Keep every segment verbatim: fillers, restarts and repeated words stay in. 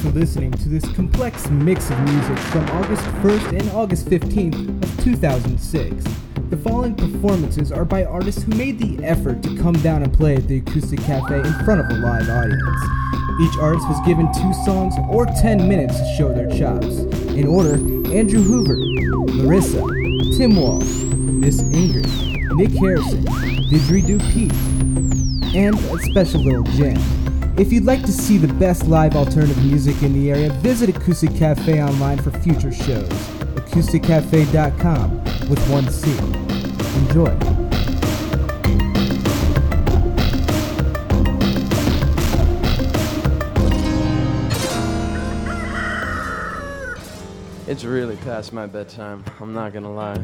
for listening to this complex mix of music from August first and August fifteenth of two thousand six. The following performances are by artists who made the effort to come down and play at the Acoustic Cafe in front of a live audience. Each artist was given two songs or ten minutes to show their chops. In order, Andrew Hoover, Larissa, Tim Walsh, Miss Ingrid, Nick Harrison, Didgeridoo Pete, and a special little jam. If you'd like to see the best live alternative music in the area, visit Acoustic Cafe online for future shows. acoustic cafe dot com with one C. Enjoy. It's really past my bedtime, I'm not gonna lie.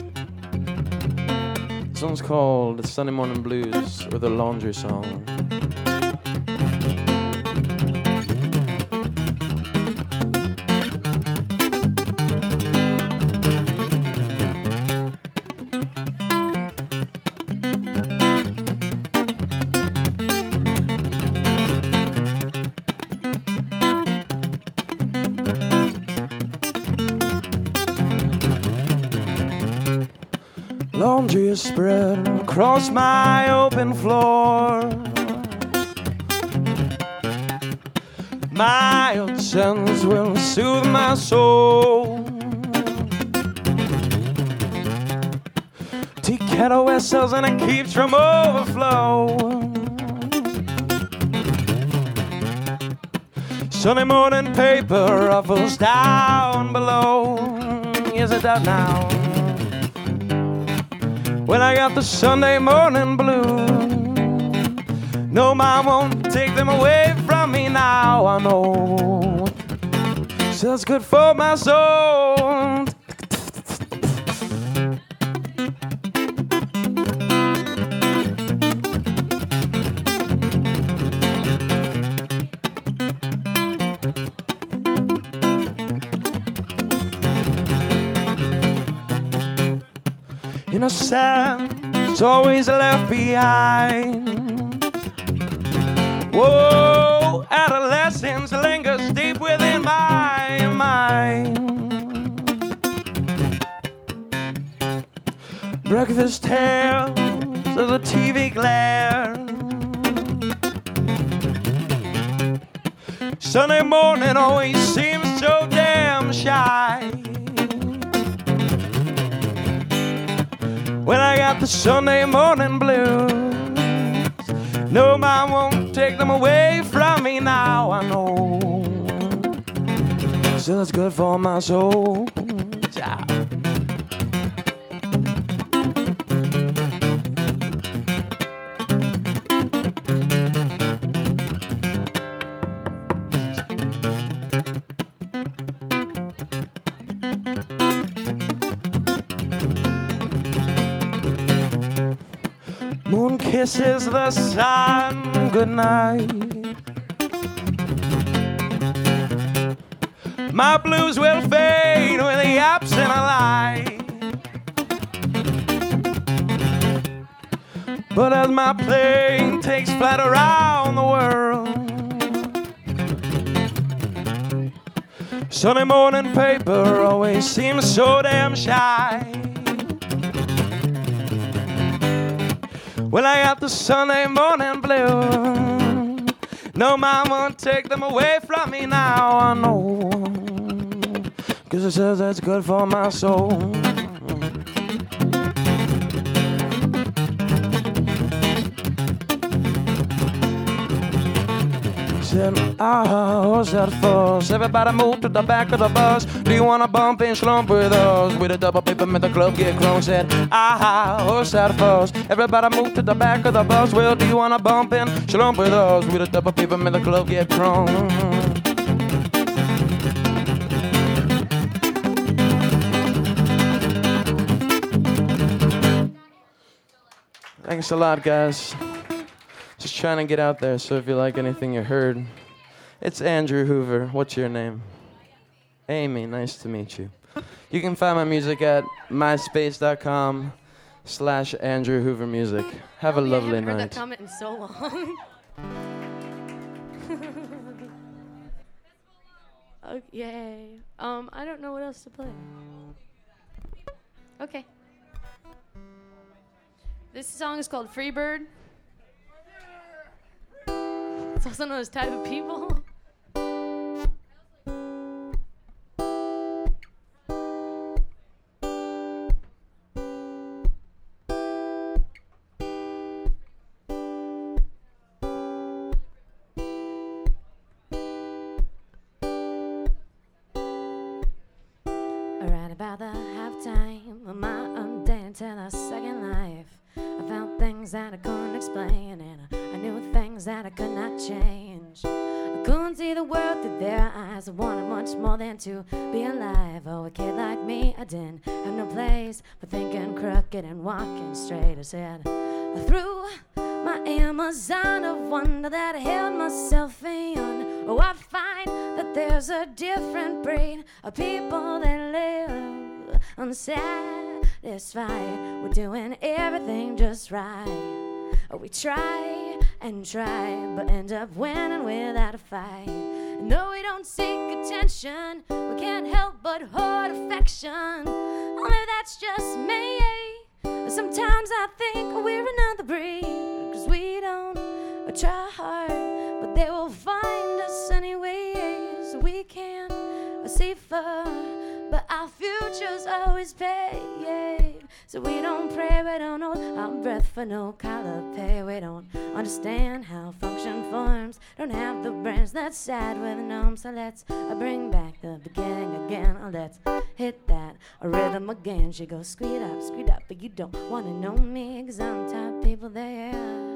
This one's called Sunday Morning Blues, or the Laundry Song. Laundry is spread across my open floor. Mild scents will soothe my soul. Tea kettle whistles and it keeps from overflow. Sunday morning paper ruffles down below. Is it down now? When I got the Sunday morning blues, no, mom won't take them away from me now. I know, so it's good for my soul. Innocence always left behind. Whoa, adolescence lingers deep within my mind. Breakfast tales of the T V glare. Sunday morning always seems so damn shy. When I got the Sunday morning blues, no, mom won't take them away from me now. I know, so it's good for my soul. Yeah. Moon kisses the sun goodnight. My blues will fade with the absent of light. But as my plane takes flight around the world, Sunday morning paper always seems so damn shy. Well, I got the Sunday morning blues, no, mom won't take them away from me now. I know, 'cause it says that's good for my soul. Said, ah, what's that fuss? Everybody move to the back of the bus. Do you wanna bump and slump with us? With a double paper, make the club get crunk. Said, ah, what's that fuss? Everybody move to the back of the bus. Well, do you wanna bump and slump with us? With a double paper, make the club get crunk. Thanks a lot, guys. Just trying to get out there, so if you like anything you heard, it's Andrew Hoover. What's your name? Amy, nice to meet you. You can find my music at myspace.com slash Andrew Hoover Music. Have a Probably lovely I haven't heard night. that comment in so long. Okay. Um, I don't know what else to play. Okay. This song is called Freebird. It's also known as Type of People. Right about the halftime of my undead to the second life, I found things that I couldn't explain, and I, I knew things that I could not change. I couldn't see the world through their eyes. I wanted much more than to be alive. Oh, a kid like me, I didn't have no place for thinking crooked and walking straight. I said, I threw my Amazon of wonder that I held myself in. Oh, I find that there's a different breed of people that live unsatisfied. We're doing everything just right. Oh, we try and try, but end up winning without a fight. No, we don't seek attention. We can't help but hoard affection. Oh, maybe that's just me. Sometimes I think we're another breed, 'cause we don't try hard, but they will find us anyways. We can't see far, but our futures always pay. So we don't pray, we don't know our breath for no collar pay. We don't understand how function forms, don't have the brains that's sad with numb. So let's uh, bring back the beginning again. Oh, let's hit that a rhythm again. She goes, squeed up, squeed up, but you don't wanna know me, 'cause I'm the type of people there.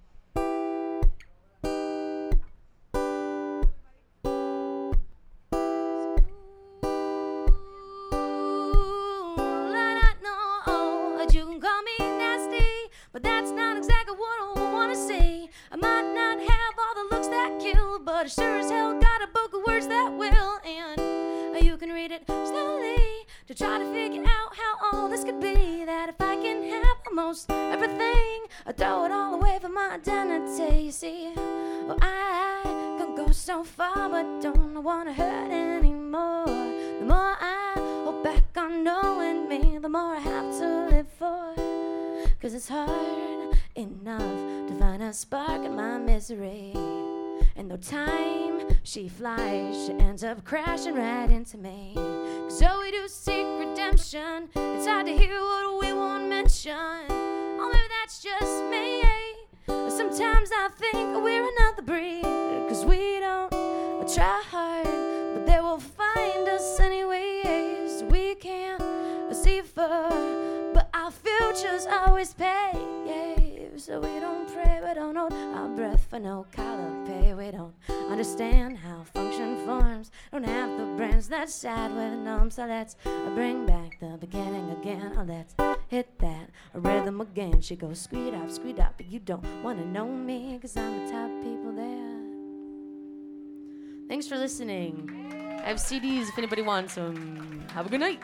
But that's not exactly what I wanna say. I might not have all the looks that kill, but I sure as hell got a book of words that will. And you can read it slowly to try to figure out how all this could be. That if I can have almost everything, I throw it all away for my identity. You see, well, I can go so far, but don't wanna hurt anymore. The more I hold back on knowing me, the more I have to live for. 'Cause it's hard enough to find a spark in my misery. And though time, she flies, she ends up crashing right into me. 'Cause though we do seek redemption, it's hard to hear what we won't mention. Oh, maybe that's just me. Sometimes I think we're another breed, 'cause we don't try hard, but they will find us anyways. We can't see far, but our futures always pay. So we don't pray, we don't hold our breath for no collar pay. We don't understand how function forms, don't have the brains that's sad with numb. So let's bring back the beginning again. Oh, let's hit that rhythm again. She goes, squeed up, squeed up, but you don't wanna know me, 'cause I'm the type of people there. Thanks for listening. I have C Ds if anybody wants them. Have a good night.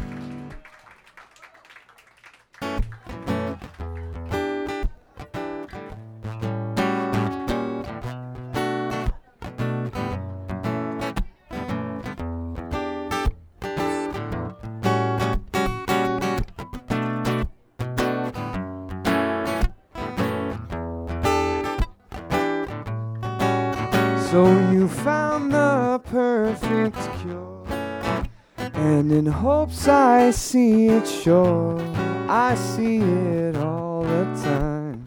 So you found the perfect cure, and in hopes I see it sure, I see it all the time.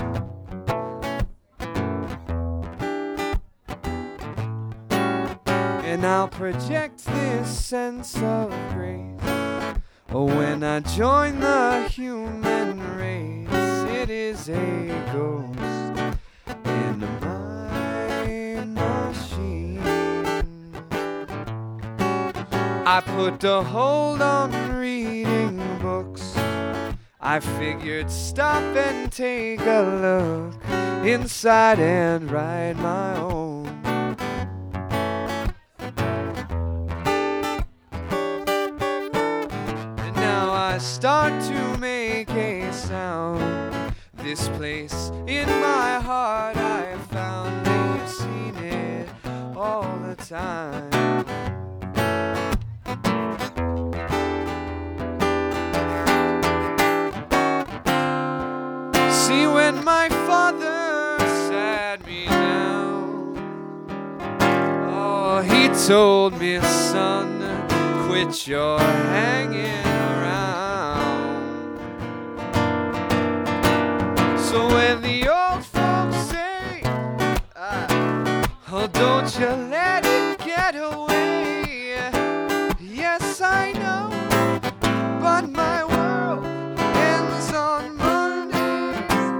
And I'll project this sense of grace, oh, when I join the human race. It is a ghost in my machine. I put a hold on reading books. I figured stop and take a look inside and write my own. And now I start to make a sound. This place in my heart I found, they've seen it all the time. told me, son, quit your hanging around. So when the old folks say, ah, oh, don't you let it get away. Yes, I know, but my world ends on Monday.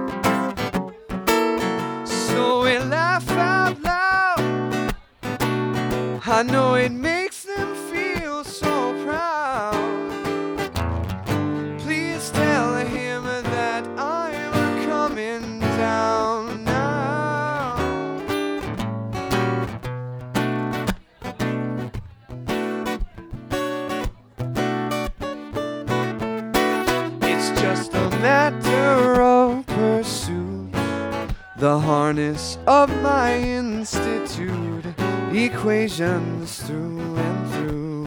So we laugh out loud. I know it makes them feel so proud. Please tell him that I'm coming down now. It's just a matter of pursuit, the harness of my institute, equations through and through.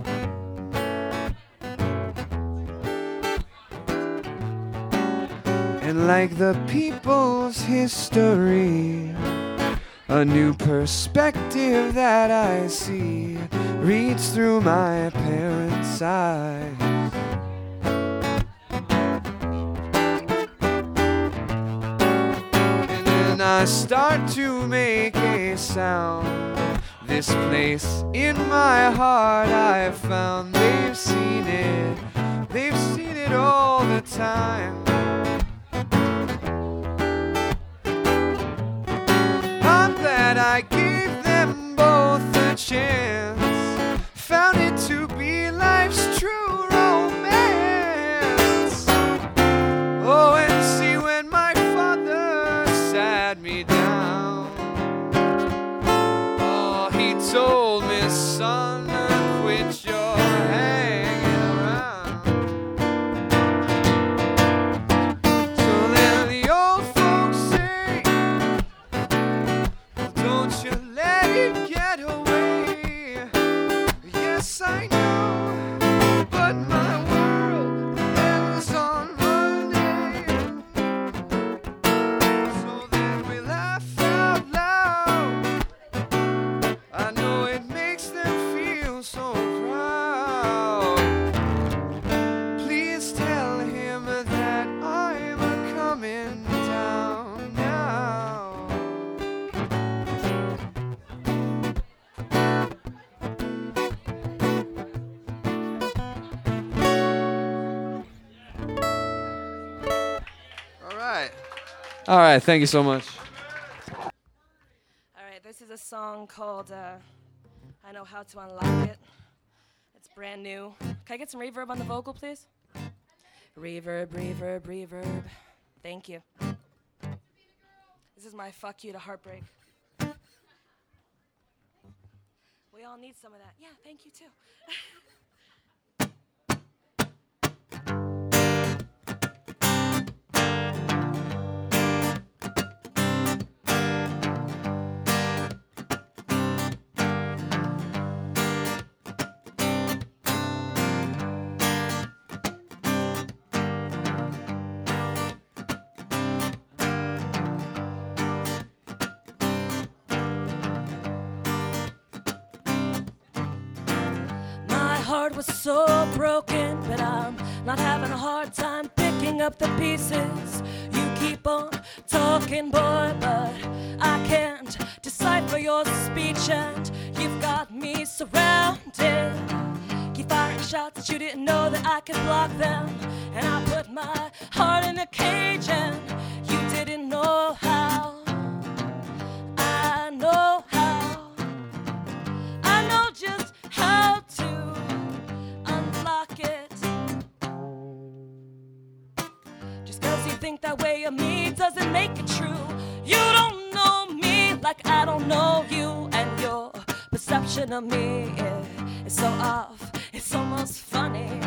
And like the people's history, a new perspective that I see reads through my parents' eyes. And then I start to make a sound. This place in my heart I've found. They've seen it, they've seen it all the time. I'm glad I gave them both a chance, found it to be life's true romance. Oh, and see when my father sat me down, he told me, son, quit your hanging around. So then the old folks say, don't you let it get away. Yes, I know, but my world ends on Monday. So then we laugh out loud. I know it makes them feel so proud. Please tell him that I'm coming down now. All right. All right, thank you so much. All right, this is a song called uh, I Know How to Unlock It. It's brand new. Can I get some reverb on the vocal, please? Reverb, reverb, reverb. Thank you. This is my fuck you to heartbreak. We all need some of that. Yeah, thank you too. Heart was so broken, but I'm not having a hard time picking up the pieces. You keep on talking, boy, but I can't decipher your speech, and you've got me surrounded. Keep firing shots that you didn't know that I could block them, and I put my heart in a cage, and you didn't know how. I know how. I know just how to unlock it. Just cause you think that way of me doesn't make it true. You don't know me like I don't know you, and your perception of me is, is so off, it's almost funny.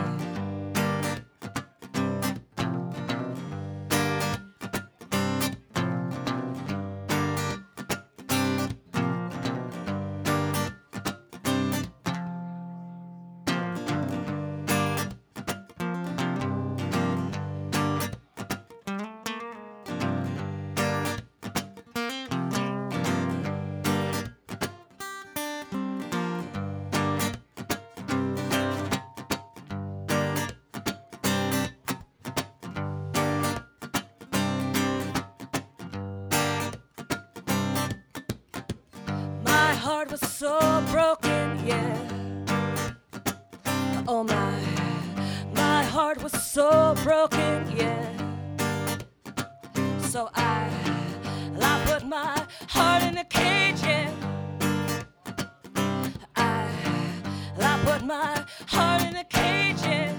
heart was so broken, yeah. Oh my, my heart was so broken, yeah. So I, I put my heart in a cage, yeah. I, I put my heart in a cage, yeah.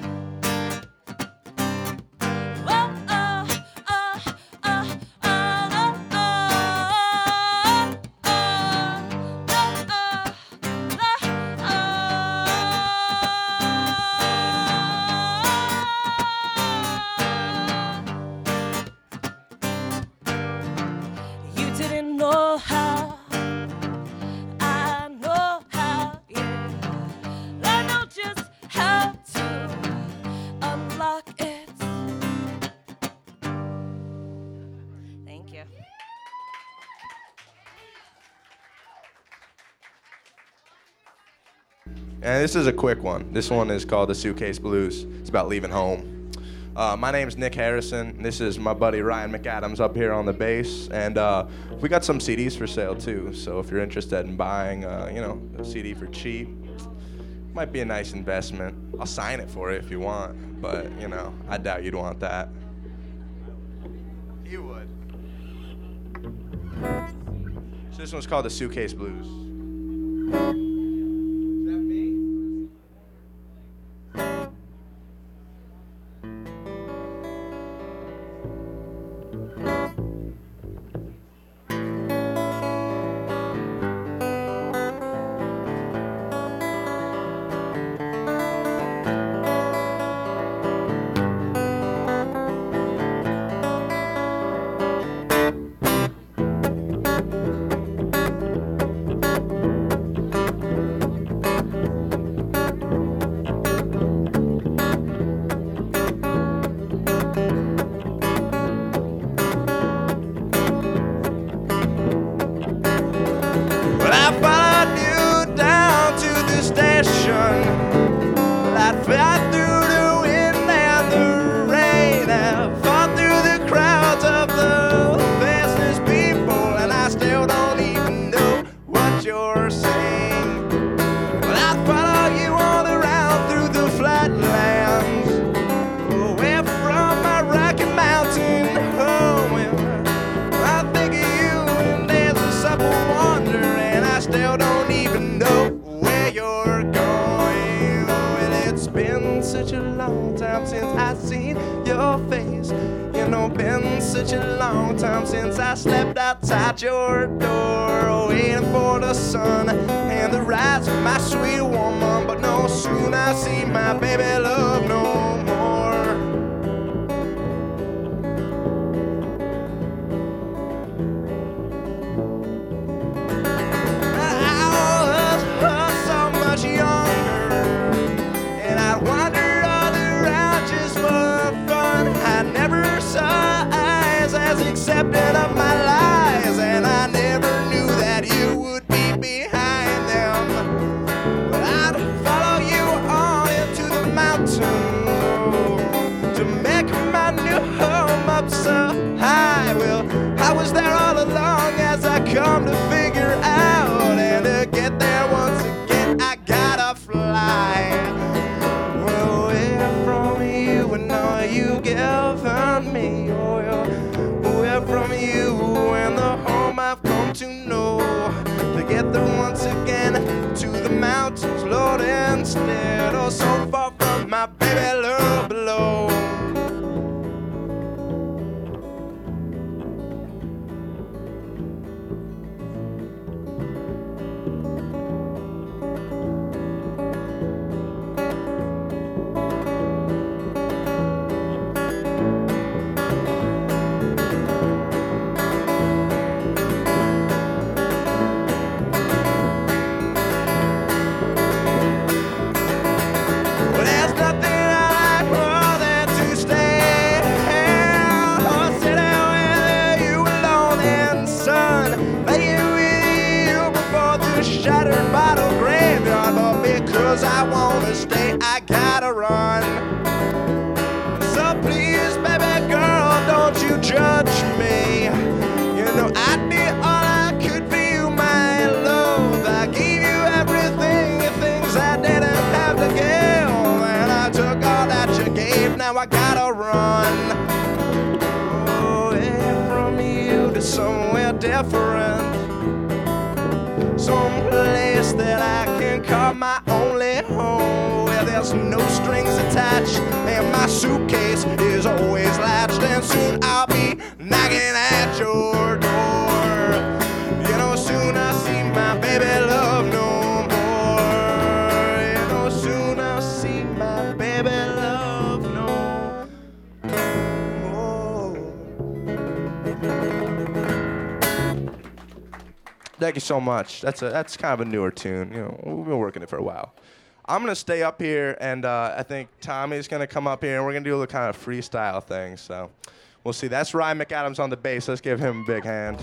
Know how, I know how, yeah. I know just how to unlock it. Thank you. And this is a quick one. This one is called The Suitcase Blues. It's about leaving home. Uh, my name's Nick Harrison. This is my buddy Ryan McAdams up here on the bass, and uh, we got some C Ds for sale too. So if you're interested in buying, uh, you know, a C D for cheap, might be a nice investment. I'll sign it for you if you want, but you know, I doubt you'd want that. You would. So this one's called The Suitcase Blues. Such a long time since I slept outside your door, waiting for the sun and the rise of my sweet woman. But no soon I see my baby love no more. I was so much younger, and I wandered all around just for fun. I never saw as accepting of my lies, and I never knew that you would be behind them. But I'd follow you on into the mountains to make my new home up so high. Well, I was there all along, as I come to figure out, and to get there once again I gotta fly. Well, away from you and all you given me, oh yeah. From you and the home I've come to know, to get there once again to the mountains, Lord, instead. Oh, so far from my baby love below. I wanna stay, I gotta run. So please, baby girl, don't you judge me. You know I did all I could for you, my love. friend. Some place that I can call my only home, where there's no strings attached and my suitcase is always latched. And soon I'll be knocking at your door. You know, soon I'll see my baby love no more. You know, soon I'll see my baby love no more. Thank you so much. That's a that's kind of a newer tune. You know, we've been working it for a while. I'm gonna stay up here, and uh, I think Tommy's gonna come up here, and we're gonna do a little kind of freestyle thing. So we'll see. That's Ryan McAdams on the bass. Let's give him a big hand.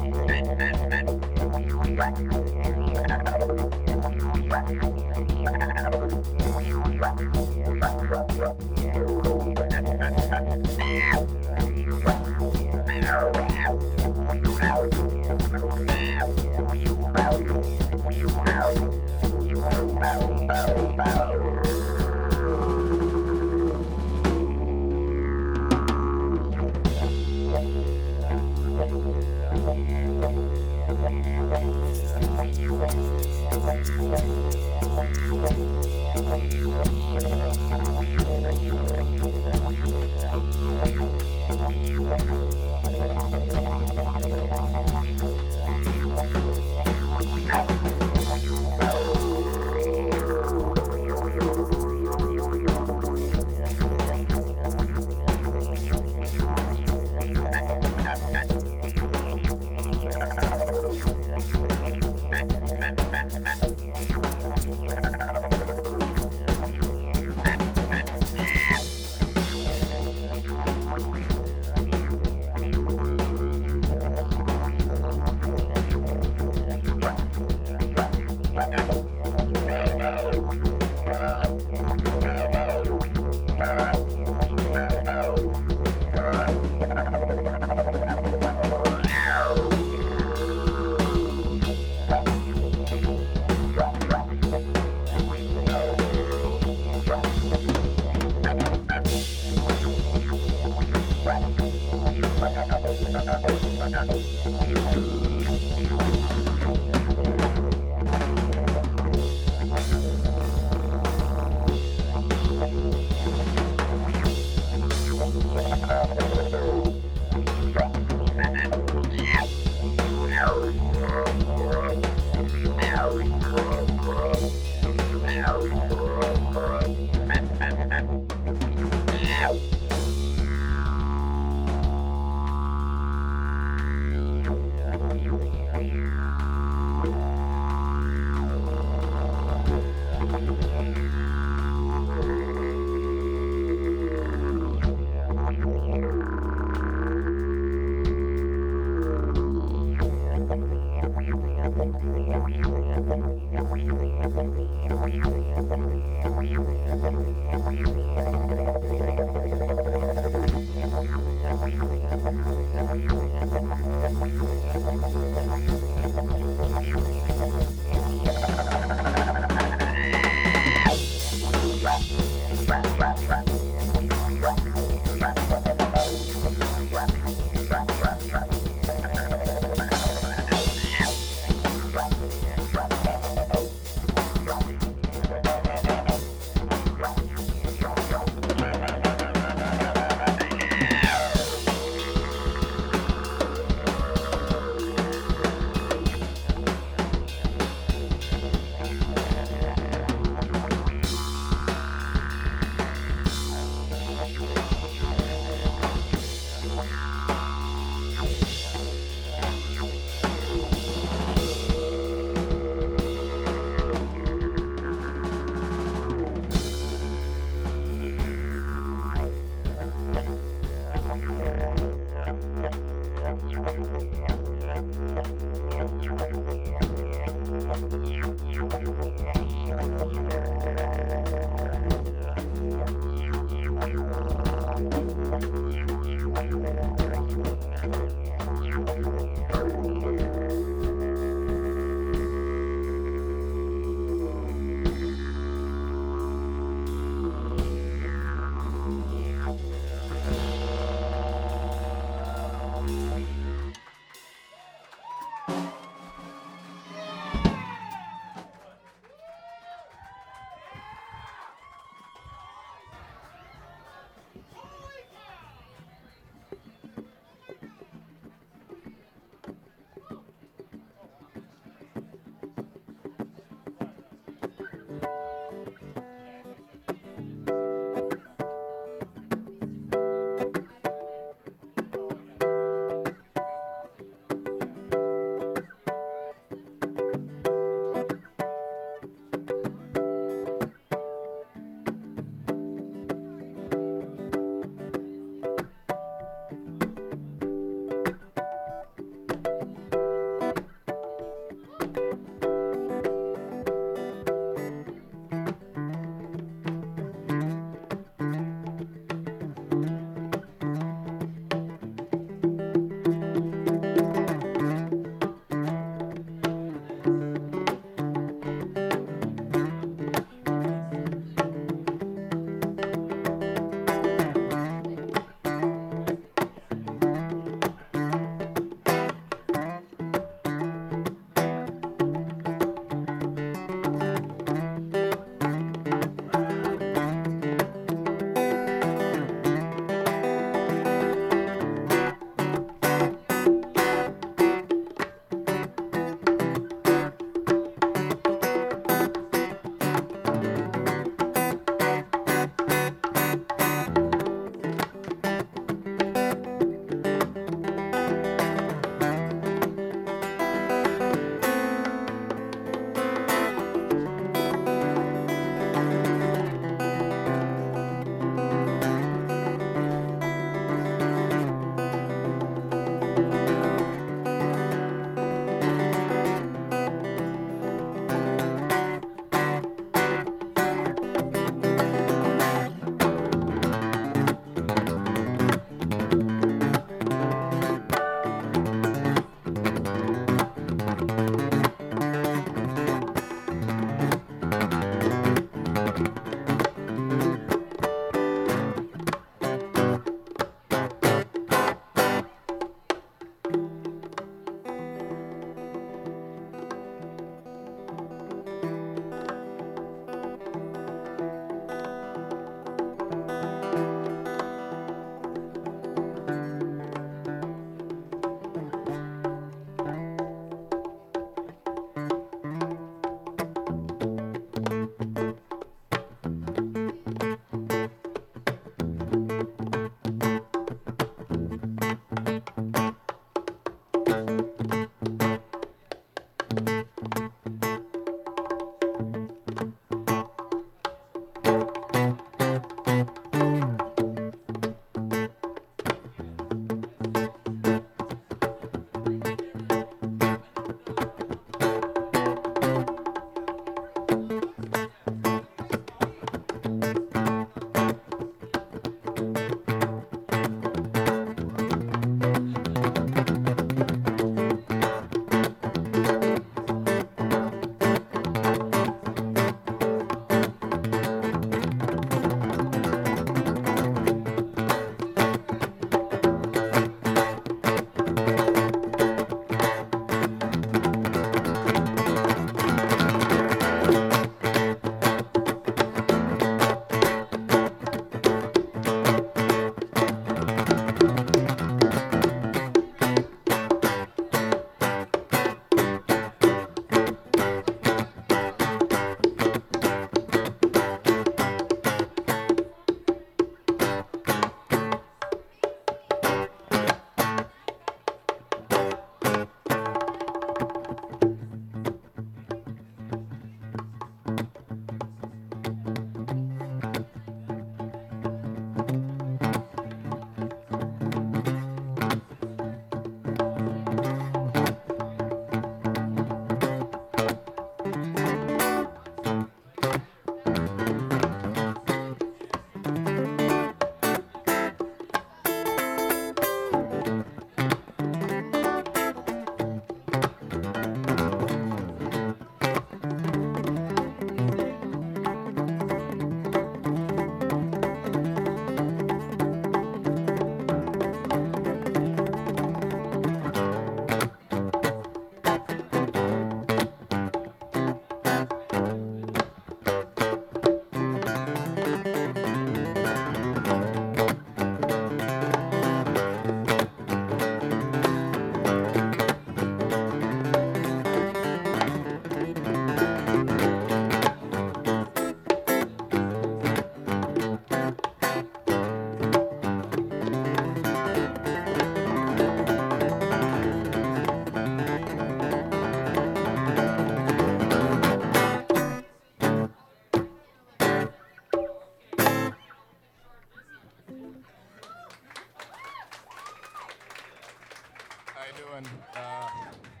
you doing? Uh,